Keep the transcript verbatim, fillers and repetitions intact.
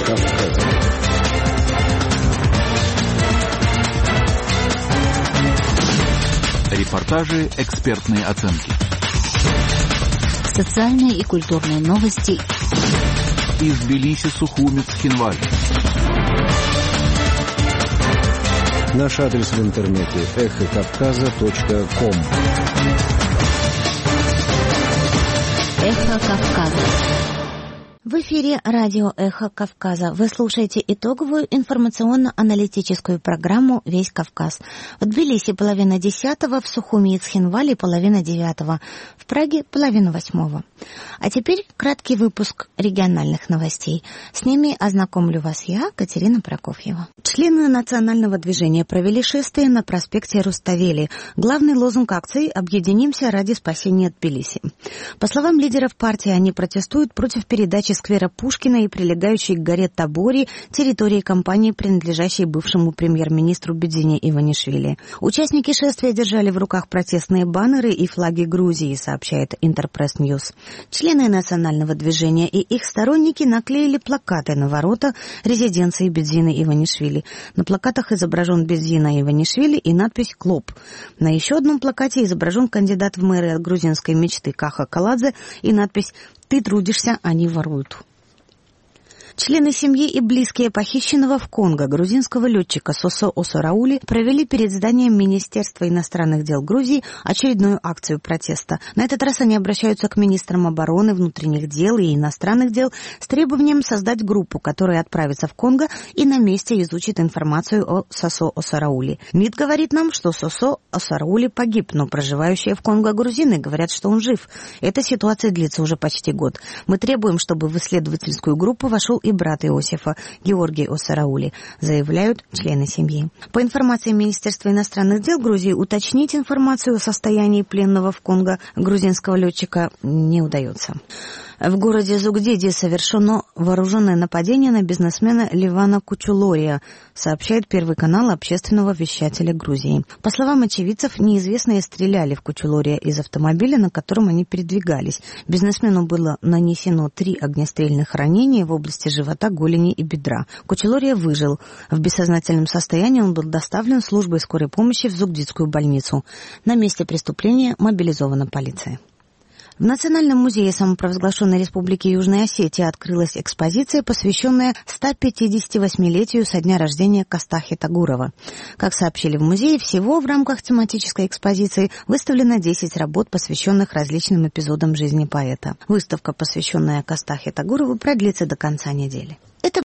Кавказа. Репортажи, экспертные оценки. Социальные и культурные новости. Из Тбилиси, Сухуми, Цхинвали. Наш адрес в интернете эхо кавказа точка ком. Эхо Кавказа. В эфире радио «Эхо Кавказа». Вы слушаете итоговую информационно-аналитическую программу «Весь Кавказ». В Тбилиси половина десятого, в Сухуми и Цхинвали половина девятого, в Праге половина восьмого. А теперь краткий выпуск региональных новостей. С ними ознакомлю вас я, Катерина Прокофьева. Члены национального движения провели шествие на проспекте Руставели. Главный лозунг акции «Объединимся ради спасения Тбилиси». По словам лидеров партии, они протестуют против передачи сквера Пушкина и прилегающей к горе Табори территории компании, принадлежащей бывшему премьер-министру Бедзине Иванишвили. Участники шествия держали в руках протестные баннеры и флаги Грузии, сообщает Интерпресс Ньюс. Члены национального движения и их сторонники наклеили плакаты на ворота резиденции Бедзины Иванишвили. На плакатах изображен Бедзина Иванишвили и надпись «Клоп». На еще одном плакате изображен кандидат в мэры от грузинской мечты Каха Каладзе и надпись «Ты трудишься, они воруют». Члены семьи и близкие похищенного в Конго грузинского летчика Сосо Осораули провели перед зданием Министерства иностранных дел Грузии очередную акцию протеста. На этот раз они обращаются к министрам обороны, внутренних дел и иностранных дел с требованием создать группу, которая отправится в Конго и на месте изучит информацию о Сосо Осораули. МИД говорит нам, что Сосо Осораули погиб, но проживающие в Конго грузины говорят, что он жив. Эта ситуация длится уже почти год. Мы требуем, чтобы в исследовательскую группу вошел и брат Иосифа, Георгий Осораули, заявляют члены семьи. По информации Министерства иностранных дел Грузии, уточнить информацию о состоянии пленного в Конго грузинского летчика не удается. В городе Зугдиди совершено вооруженное нападение на бизнесмена Ливана Кучулория, сообщает Первый канал общественного вещателя Грузии. По словам очевидцев, неизвестные стреляли в Кучулория из автомобиля, на котором они передвигались. Бизнесмену было нанесено три огнестрельных ранения в области живота, голени и бедра. Кучулория выжил. В бессознательном состоянии он был доставлен службой скорой помощи в Зугдидскую больницу. На месте преступления мобилизована полиция. В Национальном музее самопровозглашенной Республики Южная Осетия открылась экспозиция, посвященная ста пятидесятивосьмилетию со дня рождения Кастахи Тагурова. Как сообщили в музее, всего в рамках тематической экспозиции выставлено десять работ, посвященных различным эпизодам жизни поэта. Выставка, посвященная Кастахе Тагурову, продлится до конца недели.